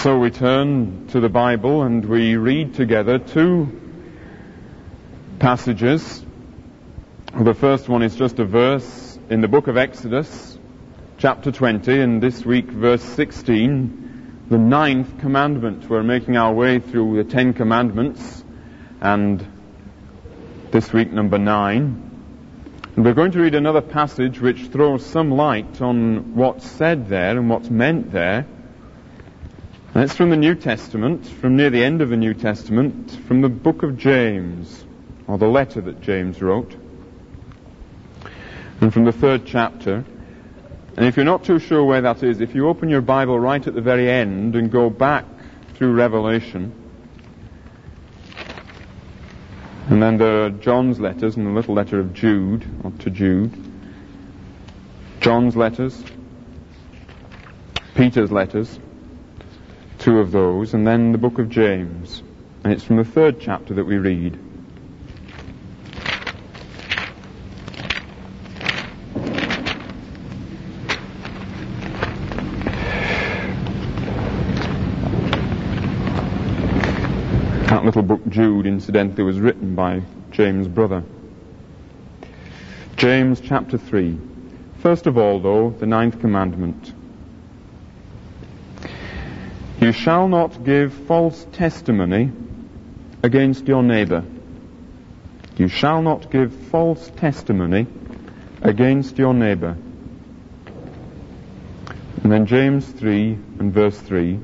So we turn to the Bible and we read together two passages. The first one is just a verse in the book of Exodus, chapter 20, and this week verse 16, the 9th commandment. We're making our way through the 10 commandments, and this week number 9. And we're going to read another passage which throws some light on what's said there and what's meant there. And it's from the New Testament, from near the end of the New Testament, from the book of James, or the letter that James wrote, and from the 3rd chapter. And if you're not too sure where that is, if you open your Bible right at the very end and go back through Revelation, and then there are John's letters and the little letter of Jude, or to Jude, John's letters, Peter's letters, 2 of those, and then the book of James. And it's from the 3rd chapter that we read. That little book, Jude, incidentally, was written by James' brother. James chapter 3. First of all, though, the 9th commandment. You shall not give false testimony against your neighbor. You shall not give false testimony against your neighbor. And then James 3 and verse 3.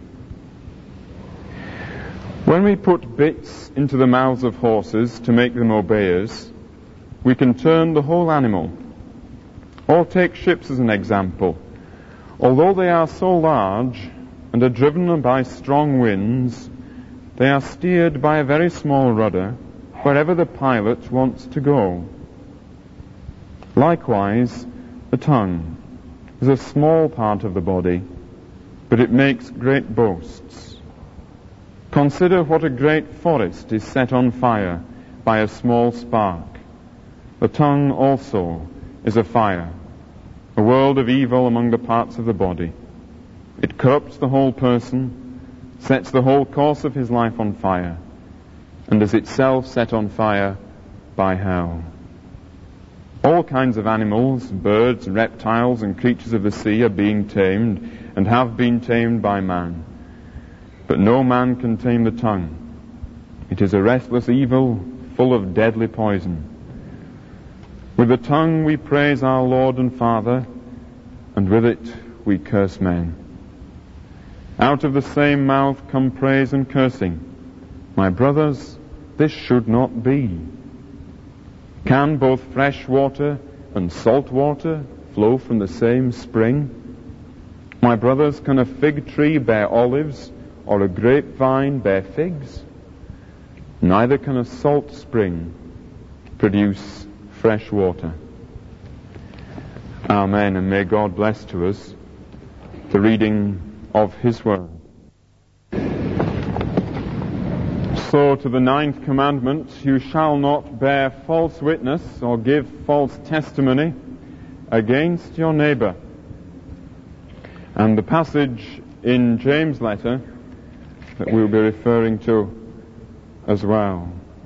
When we put bits into the mouths of horses to make them obey us, we can turn the whole animal. Or take ships as an example. Although they are so large and are driven by strong winds, they are steered by a very small rudder wherever the pilot wants to go. Likewise, the tongue is a small part of the body, but it makes great boasts. Consider what a great forest is set on fire by a small spark. The tongue also is a fire, a world of evil among the parts of the body. It corrupts the whole person, sets the whole course of his life on fire, and is itself set on fire by hell. All kinds of animals, birds, reptiles, and creatures of the sea are being tamed, and have been tamed by man. But no man can tame the tongue. It is a restless evil, full of deadly poison. With the tongue we praise our Lord and Father, and with it we curse men. Out of the same mouth come praise and cursing. My brothers, this should not be. Can both fresh water and salt water flow from the same spring? My brothers, can a fig tree bear olives, or a grapevine bear figs? Neither can a salt spring produce fresh water. Amen, and may God bless to us the reading of His Word. So to the 9th commandment, you shall not bear false witness or give false testimony against your neighbor. And the passage in James' letter that we'll be referring to as well.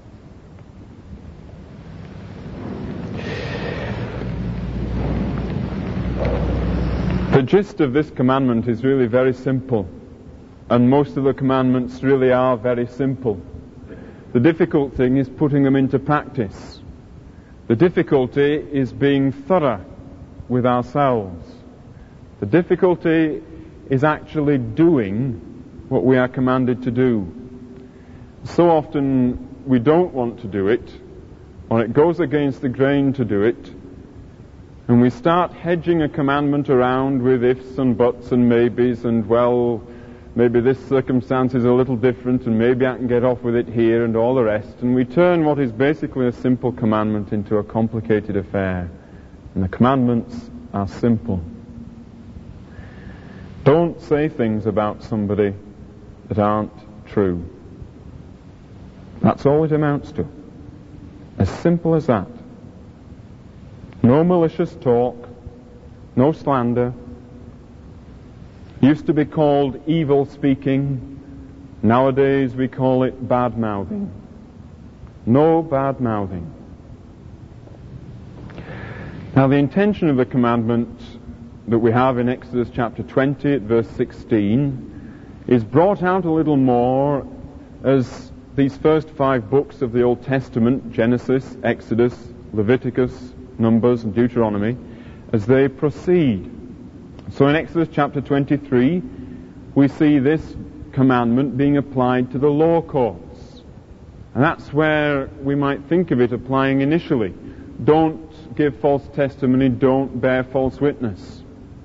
The gist of this commandment is really very simple, and most of the commandments really are very simple. The difficult thing is putting them into practice. The difficulty is being thorough with ourselves. The difficulty is actually doing what we are commanded to do. So often we don't want to do it, or it goes against the grain to do it, and we start hedging a commandment around with ifs and buts and maybes, and well, maybe this circumstance is a little different, and maybe I can get off with it here, and all the rest. And we turn what is basically a simple commandment into a complicated affair. And the commandments are simple. Don't say things about somebody that aren't true. That's all it amounts to. As simple as that. No malicious talk, no slander. Used to be called evil speaking. Nowadays we call it bad mouthing. No bad mouthing. Now the intention of the commandment that we have in Exodus chapter 20 at verse 16 is brought out a little more as these first 5 books of the Old Testament, Genesis, Exodus, Leviticus, Numbers and Deuteronomy, as they proceed. So in Exodus chapter 23 we see this commandment being applied to the law courts. And that's where we might think of it applying initially. Don't give false testimony, don't bear false witness.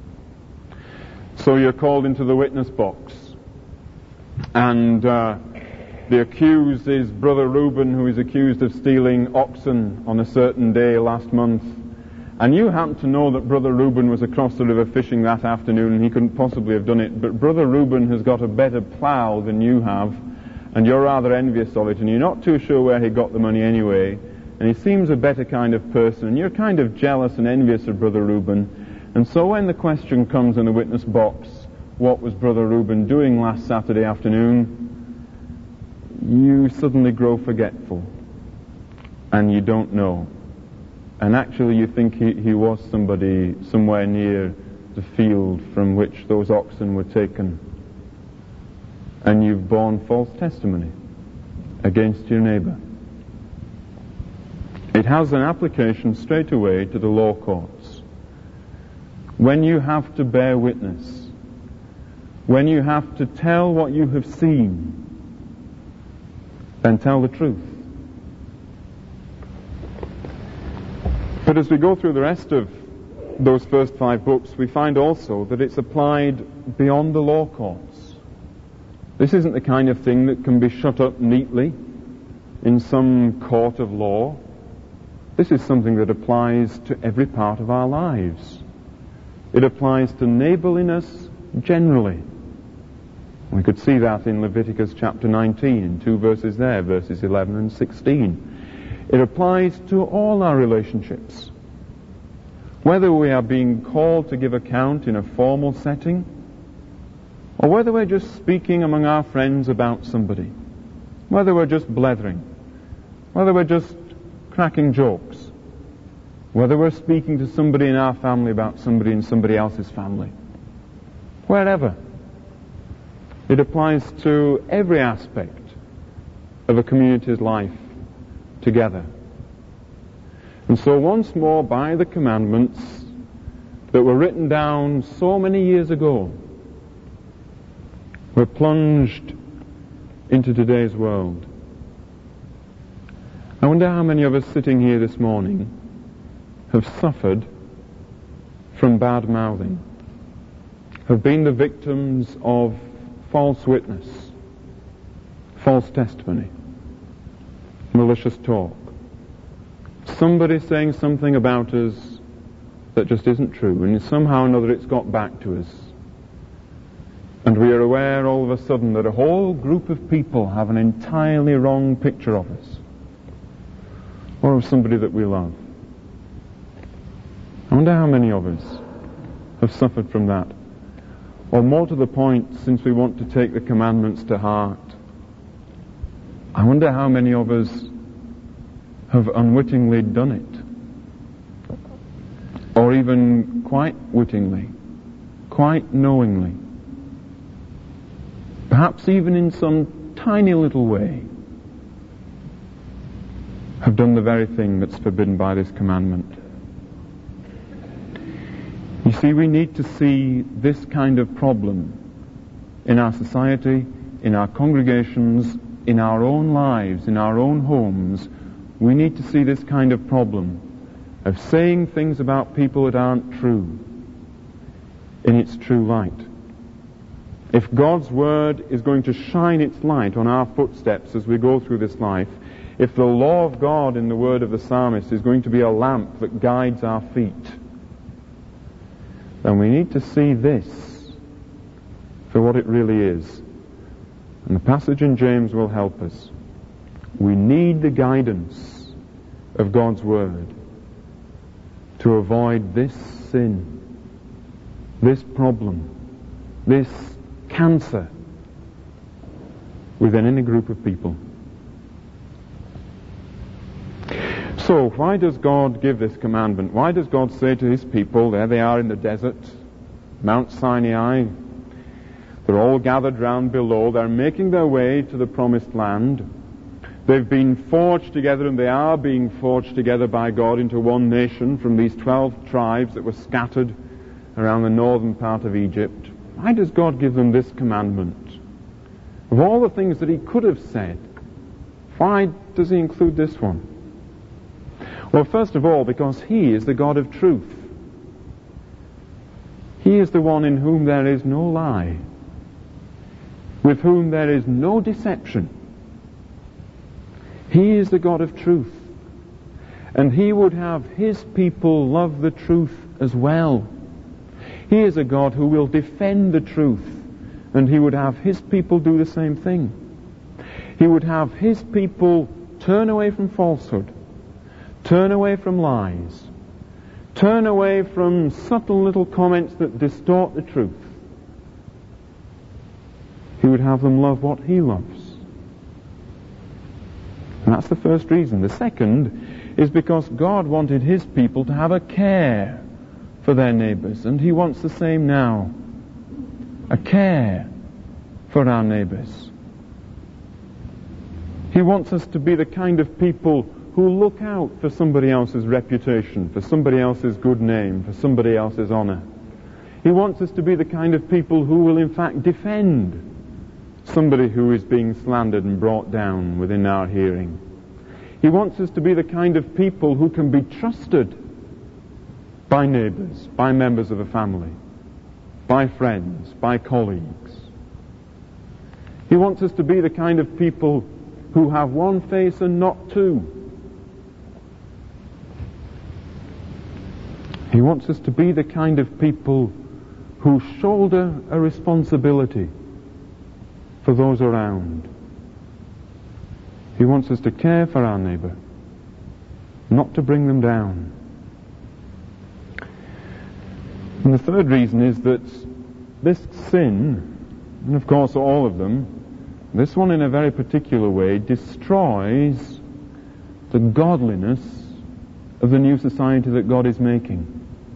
So you're called into the witness box. And the accused is Brother Reuben, who is accused of stealing oxen on a certain day last month. And you happen to know that Brother Reuben was across the river fishing that afternoon and he couldn't possibly have done it. But Brother Reuben has got a better plough than you have, and you're rather envious of it, and you're not too sure where he got the money anyway. And he seems a better kind of person, and you're kind of jealous and envious of Brother Reuben. And so when the question comes in the witness box, what was Brother Reuben doing last Saturday afternoon, you suddenly grow forgetful, and you don't know. And actually you think he was somebody somewhere near the field from which those oxen were taken. And you've borne false testimony against your neighbor. It has an application straight away to the law courts. When you have to bear witness, when you have to tell what you have seen, then tell the truth. But as we go through the rest of those first 5 books, we find also that it's applied beyond the law courts. This isn't the kind of thing that can be shut up neatly in some court of law. This is something that applies to every part of our lives. It applies to neighborliness generally. We could see that in Leviticus chapter 19, in 2 verses there, verses 11 and 16. It applies to all our relationships. Whether we are being called to give account in a formal setting, or whether we're just speaking among our friends about somebody, whether we're just blethering, whether we're just cracking jokes, whether we're speaking to somebody in our family about somebody in somebody else's family, wherever. It applies to every aspect of a community's life together. And so once more, by the commandments that were written down so many years ago, we're plunged into today's world. I wonder how many of us sitting here this morning have suffered from bad mouthing, have been the victims of false witness, false testimony, malicious talk. Somebody saying something about us that just isn't true, and somehow or another it's got back to us. And we are aware all of a sudden that a whole group of people have an entirely wrong picture of us, or of somebody that we love. I wonder how many of us have suffered from that. Or more to the point, since we want to take the commandments to heart, I wonder how many of us have unwittingly done it. Or even quite wittingly, quite knowingly. Perhaps even in some tiny little way, have done the very thing that's forbidden by this commandment. You see, we need to see this kind of problem in our society, in our congregations, in our own lives, in our own homes. We need to see this kind of problem of saying things about people that aren't true in its true light. If God's Word is going to shine its light on our footsteps as we go through this life, if the law of God in the word of the psalmist is going to be a lamp that guides our feet, then we need to see this for what it really is. And the passage in James will help us. We need the guidance of God's Word to avoid this sin, this problem this cancer within any group of people. So, why does God give this commandment? Why does God say to his people, there they are in the desert, Mount Sinai, they're all gathered round below, they're making their way to the promised land, they've been forged together, and they are being forged together by God into one nation from these 12 tribes that were scattered around the northern part of Egypt. Why does God give them this commandment? Of all the things that he could have said, why does he include this one? Well, first of all, because he is the God of truth. He is the one in whom there is no lie, with whom there is no deception. He is the God of truth. And he would have his people love the truth as well. He is a God who will defend the truth, and he would have his people do the same thing. He would have his people turn away from falsehood, turn away from lies, turn away from subtle little comments that distort the truth. He would have them love what he loves. And that's the first reason. The second is because God wanted his people to have a care for their neighbours, and he wants the same now. A care for our neighbours. He wants us to be the kind of people who look out for somebody else's reputation, for somebody else's good name, for somebody else's honour. He wants us to be the kind of people who will in fact defend somebody who is being slandered and brought down within our hearing. He wants us to be the kind of people who can be trusted by neighbours, by members of a family, by friends, by colleagues. He wants us to be the kind of people who have one face and not two. He wants us to be the kind of people who shoulder a responsibility for those around. He wants us to care for our neighbour, not to bring them down. And the third reason is that this sin, and of course all of them, this one in a very particular way, destroys the godliness of the new society that God is making.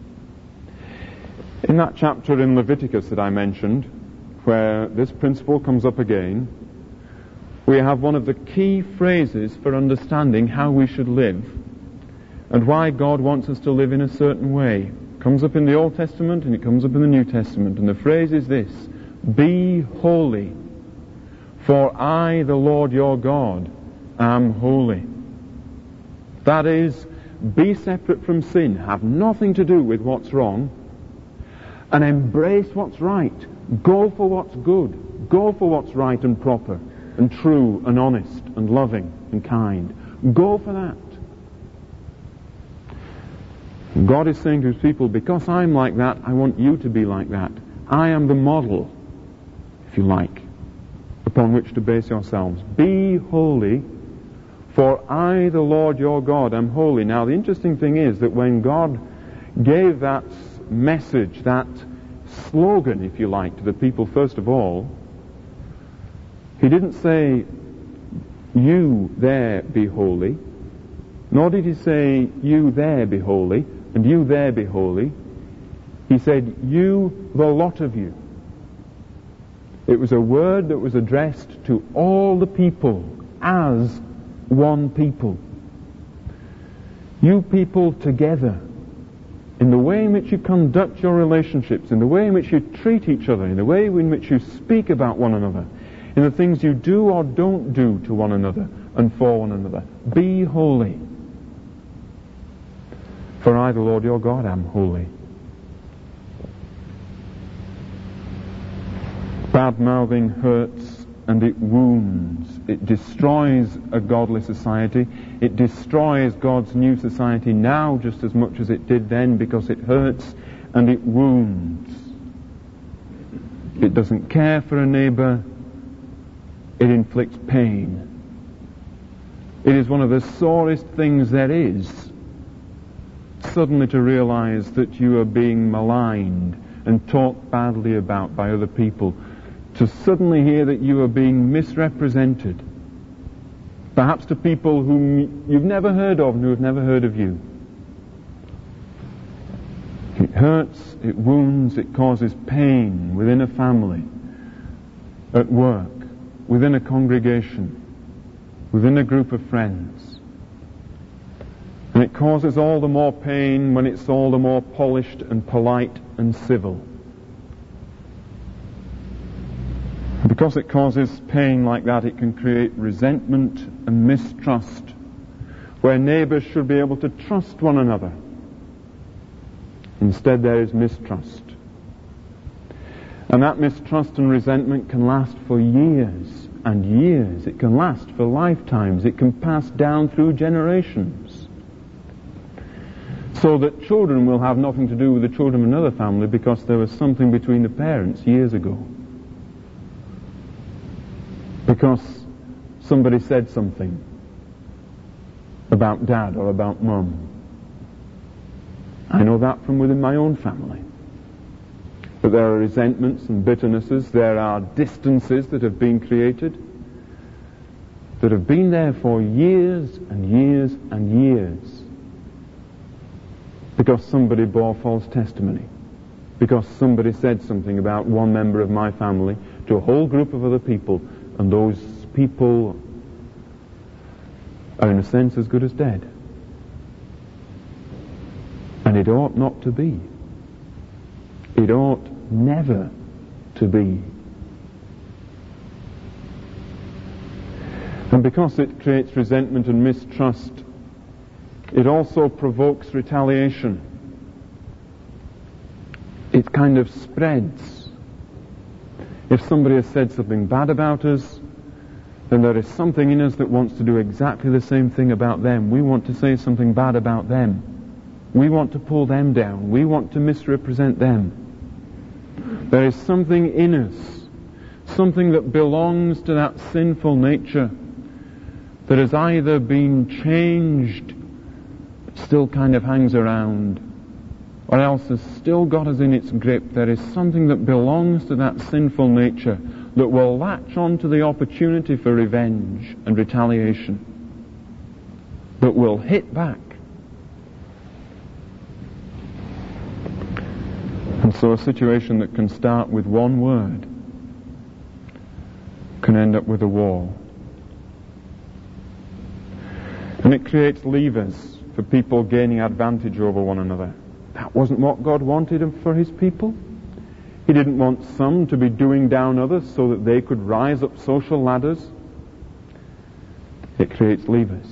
In that chapter in Leviticus that I mentioned, where this principle comes up again, we have one of the key phrases for understanding how we should live and why God wants us to live in a certain way. It comes up in the Old Testament and it comes up in the New Testament, and the phrase is this: be holy, for I, the Lord your God, am holy. That is, be separate from sin, have nothing to do with what's wrong, and embrace what's right. Go for what's good. Go for what's right and proper and true and honest and loving and kind. Go for that. And God is saying to his people, because I'm like that, I want you to be like that. I am the model, if you like, upon which to base yourselves. Be holy, for I, the Lord your God, am holy. Now, the interesting thing is that when God gave that message, that slogan, if you like, to the people, first of all, he didn't say, you there be holy, nor did he say, you there be holy, and you there be holy. He said, you, the lot of you. It was a word that was addressed to all the people as one people. You people together, in the way in which you conduct your relationships, in the way in which you treat each other, in the way in which you speak about one another, in the things you do or don't do to one another and for one another. Be holy. For I, the Lord your God, am holy. Bad-mouthing hurts and it wounds. It destroys a godly society. It destroys God's new society now just as much as it did then, because it hurts and it wounds. It doesn't care for a neighbour. It inflicts pain. It is one of the sorest things there is, suddenly to realize that you are being maligned and talked badly about by other people, to suddenly hear that you are being misrepresented, perhaps to people whom you've never heard of and who have never heard of you. It hurts, it wounds, it causes pain within a family, at work, within a congregation, within a group of friends. And it causes all the more pain when it's all the more polished and polite and civil. Because it causes pain like that, it can create resentment and mistrust, where neighbours should be able to trust one another. Instead, there is mistrust. And that mistrust and resentment can last for years and years. It can last for lifetimes. It can pass down through generations. So that children will have nothing to do with the children of another family because there was something between the parents years ago. Because somebody said something about dad or about mum. I know that from within my own family. But there are resentments and bitternesses, there are distances that have been created, that have been there for years and years and years. Because somebody bore false testimony. Because somebody said something about one member of my family to a whole group of other people, and those people are in a sense as good as dead. And it ought not to be. It ought never to be. And because it creates resentment and mistrust, it also provokes retaliation. It kind of spreads. If somebody has said something bad about us, then there is something in us that wants to do exactly the same thing about them. We want to say something bad about them. We want to pull them down. We want to misrepresent them. There is something in us, something that belongs to that sinful nature that has either been changed, still kind of hangs around, or else has still got us in its grip. There is something that belongs to that sinful nature that will latch on to the opportunity for revenge and retaliation, that will hit back. And so a situation that can start with one word can end up with a war. And it creates levers for people gaining advantage over one another. That wasn't what God wanted for His people. He didn't want some to be doing down others so that they could rise up social ladders. It creates levers.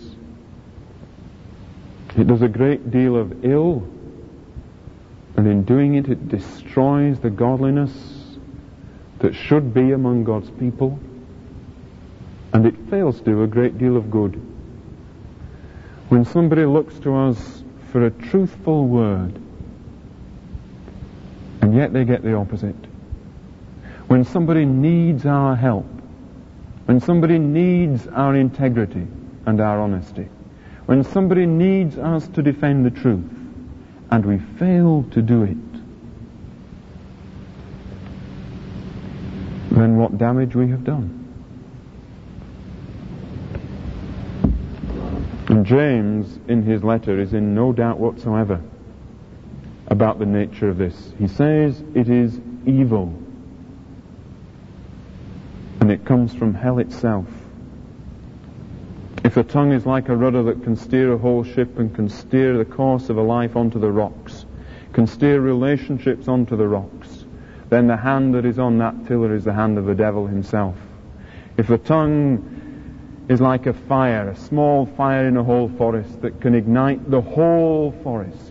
It does a great deal of ill, and in doing it, it destroys the godliness that should be among God's people, and it fails to do a great deal of good. When somebody looks to us for a truthful word, and yet they get the opposite. When somebody needs our help, when somebody needs our integrity and our honesty, when somebody needs us to defend the truth, and we fail to do it, then what damage we have done. And James, in his letter, is in no doubt whatsoever about the nature of this. He says it is evil, and it comes from hell itself. If the tongue is like a rudder that can steer a whole ship and can steer the course of a life onto the rocks, can steer relationships onto the rocks, then the hand that is on that tiller is the hand of the devil himself. If the tongue is like a fire, a small fire in a whole forest that can ignite the whole forest,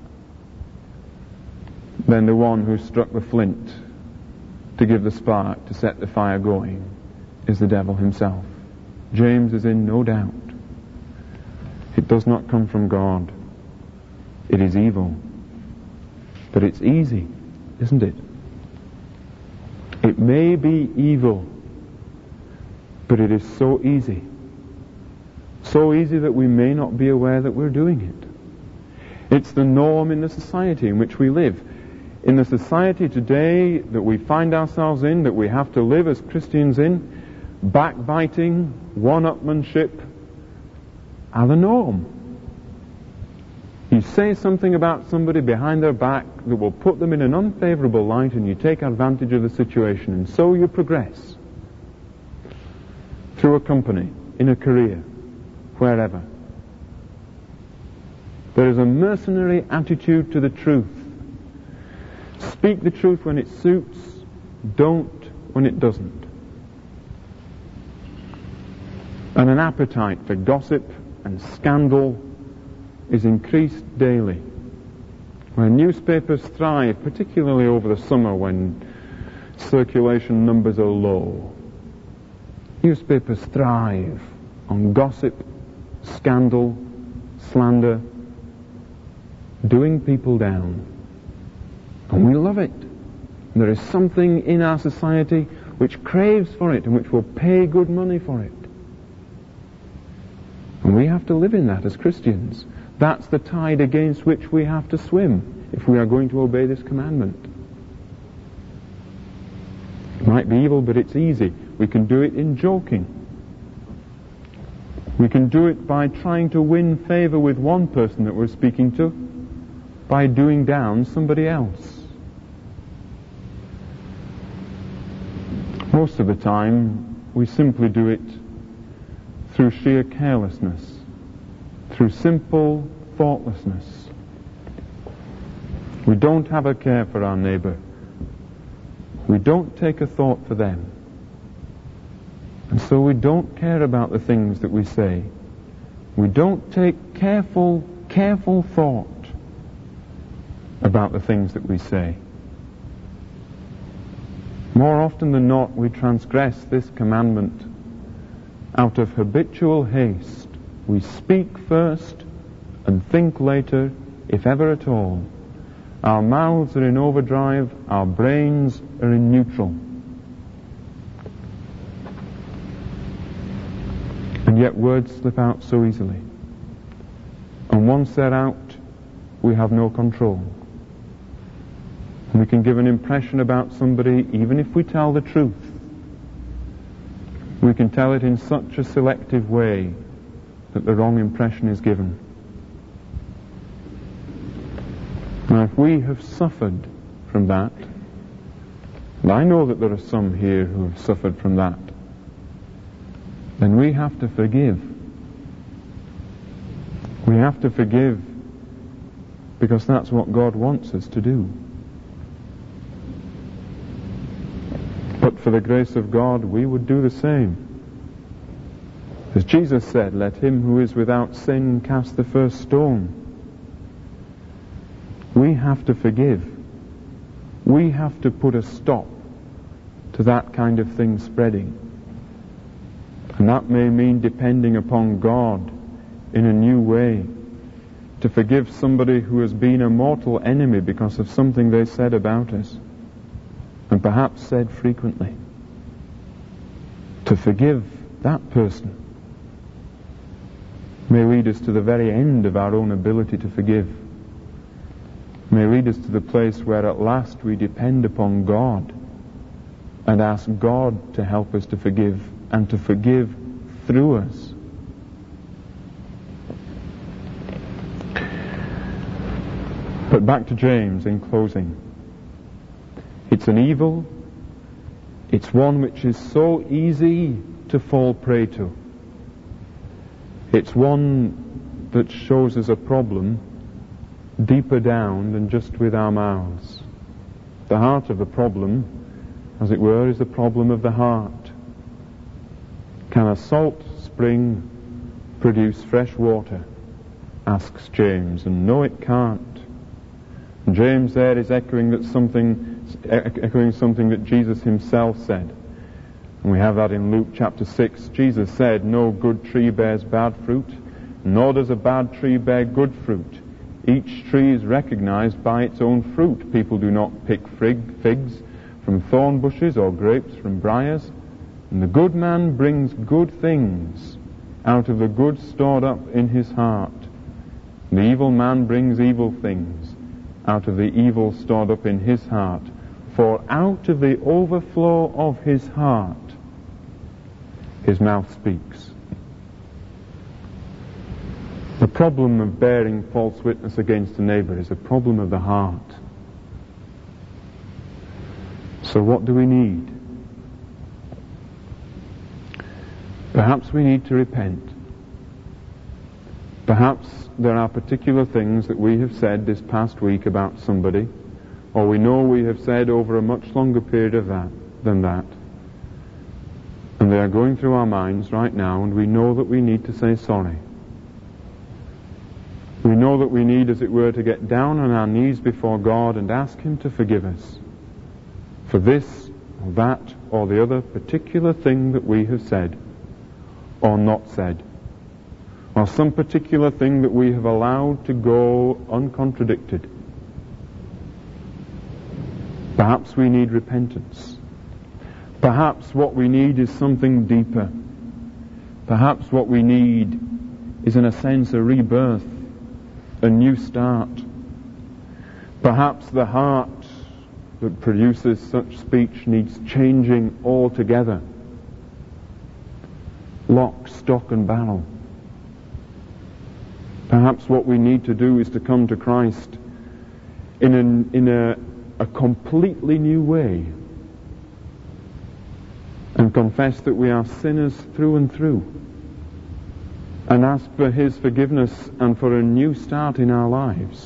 then the one who struck the flint to give the spark to set the fire going is the devil himself. James is in no doubt. It does not come from God. It is evil. But it's easy, isn't it? It may be evil, but it is so easy. So easy that we may not be aware that we're doing it. It's the norm in the society in which we live. In the society today that we find ourselves in, that we have to live as Christians in, backbiting, one-upmanship are the norm. You say something about somebody behind their back that will put them in an unfavorable light, and you take advantage of the situation, and so you progress through a company, in a career, wherever. There is a mercenary attitude to the truth. Speak the truth when it suits, don't when it doesn't. And an appetite for gossip and scandal is increased daily. When newspapers thrive, particularly over the summer when circulation numbers are low, newspapers thrive on gossip, scandal, slander, doing people down. And we love it. And there is something in our society which craves for it and which will pay good money for it. And we have to live in that as Christians. That's the tide against which we have to swim if we are going to obey this commandment. It might be evil, but it's easy. We can do it in joking. We can do it by trying to win favor with one person that we're speaking to, by doing down somebody else. Most of the time, we simply do it through sheer carelessness, through simple thoughtlessness. We don't have a care for our neighbor. We don't take a thought for them. And so we don't care about the things that we say. We don't take careful thought about the things that we say. More often than not, we transgress this commandment out of habitual haste. We speak first and think later, if ever at all. Our mouths are in overdrive, our brains are in neutral. And yet words slip out so easily. And once they're out, we have no control. And we can give an impression about somebody even if we tell the truth. We can tell it in such a selective way that the wrong impression is given. Now, if we have suffered from that, and I know that there are some here who have suffered from that, then we have to forgive. We have to forgive because that's what God wants us to do. But for the grace of God, we would do the same. As Jesus said, let him who is without sin cast the first stone. We have to forgive. We have to put a stop to that kind of thing spreading. And that may mean depending upon God in a new way to forgive somebody who has been a mortal enemy because of something they said about us, and perhaps said frequently. To forgive that person may lead us to the very end of our own ability to forgive. May lead us to the place where at last we depend upon God and ask God to help us to forgive and to forgive through us. But back to James in closing. It's an evil. It's one which is so easy to fall prey to. It's one that shows us a problem deeper down than just with our mouths. The heart of the problem, as it were, is the problem of the heart. Can a salt spring produce fresh water? Asks James, and no, it can't. And James there is echoing something that Jesus himself said. And we have that in Luke chapter 6. Jesus said, no good tree bears bad fruit, nor does a bad tree bear good fruit. Each tree is recognized by its own fruit. People do not pick figs from thorn bushes or grapes from briars. And the good man brings good things out of the good stored up in his heart. The evil man brings evil things out of the evil stored up in his heart. For out of the overflow of his heart, his mouth speaks. The problem of bearing false witness against a neighbour is a problem of the heart. So what do we need? Perhaps we need to repent. Perhaps there are particular things that we have said this past week about somebody, or we know we have said over a much longer period of than that. And they are going through our minds right now, and we know that we need to say sorry. We know that we need, as it were, to get down on our knees before God and ask Him to forgive us for this or that or the other particular thing that we have said or not said, or some particular thing that we have allowed to go uncontradicted. Perhaps we need repentance. Perhaps what we need is something deeper. Perhaps what we need is, in a sense, a rebirth, a new start. Perhaps the heart that produces such speech needs changing altogether. Lock, stock and barrel. Perhaps what we need to do is to come to Christ in a completely new way and confess that we are sinners through and through and ask for His forgiveness and for a new start in our lives.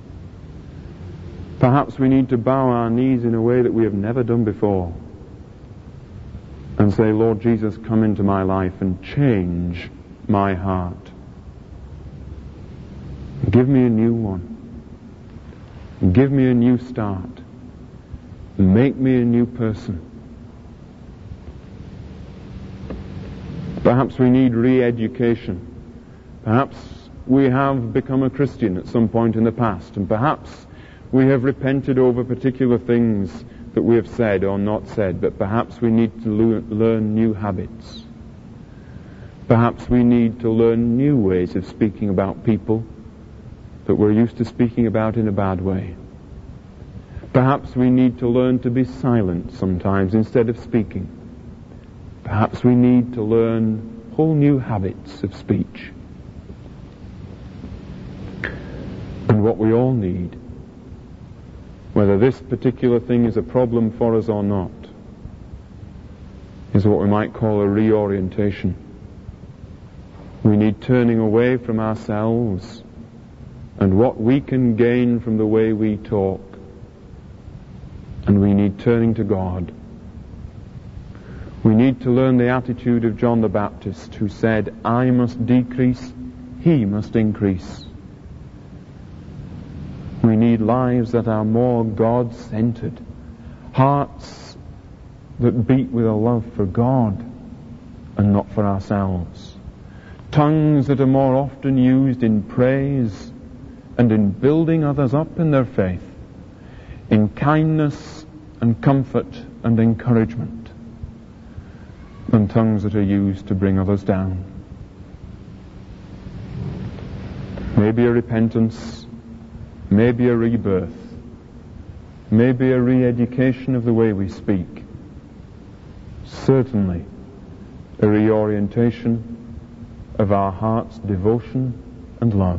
Perhaps we need to bow our knees in a way that we have never done before and say, Lord Jesus, come into my life and change my heart. Give me a new one. Give me a new start. Make me a new person. Perhaps we need re-education. Perhaps we have become a Christian at some point in the past, and perhaps we have repented over particular things that we have said or not said, but perhaps we need to learn new habits. Perhaps we need to learn new ways of speaking about people that we're used to speaking about in a bad way. Perhaps we need to learn to be silent sometimes instead of speaking. Perhaps we need to learn whole new habits of speech. And what we all need, whether this particular thing is a problem for us or not, is what we might call a reorientation. We need turning away from ourselves and what we can gain from the way we talk. And we need turning to God. We need to learn the attitude of John the Baptist, who said, I must decrease, He must increase. We need lives that are more God-centered, hearts that beat with a love for God and not for ourselves, tongues that are more often used in praise and in building others up in their faith, in kindness and comfort and encouragement, than tongues that are used to bring others down. Maybe a repentance, maybe a rebirth, maybe a re-education of the way we speak. Certainly a reorientation of our heart's devotion and love.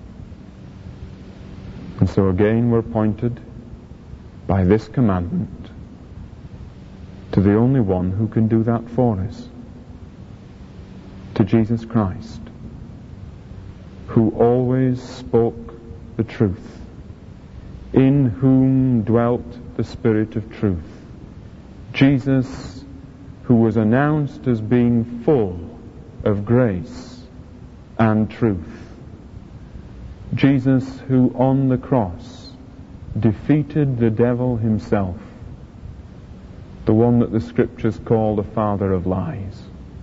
And so again we're pointed by this commandment to the only one who can do that for us, to Jesus Christ, who always spoke the truth, in whom dwelt the Spirit of truth. Jesus, who was announced as being full of grace and truth. Jesus, who on the cross defeated the devil himself, the one that the Scriptures call the father of lies,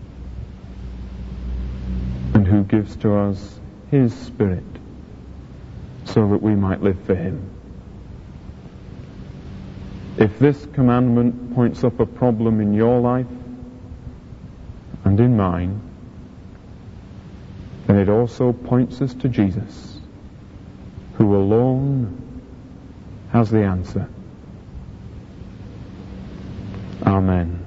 and who gives to us His Spirit so that we might live for Him. If this commandment points up a problem in your life and in mine, then it also points us to Jesus, who alone How's the answer? Amen.